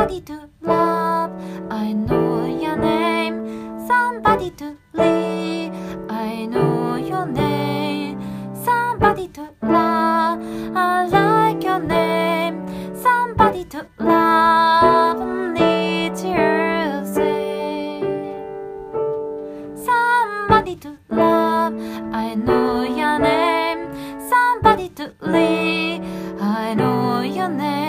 Somebody to love, I know your name. Somebody to lead, I know your name. Somebody to love, I like your name. Somebody to love, need you say. Somebody to love, I know your name. Somebody to lead, I know your name.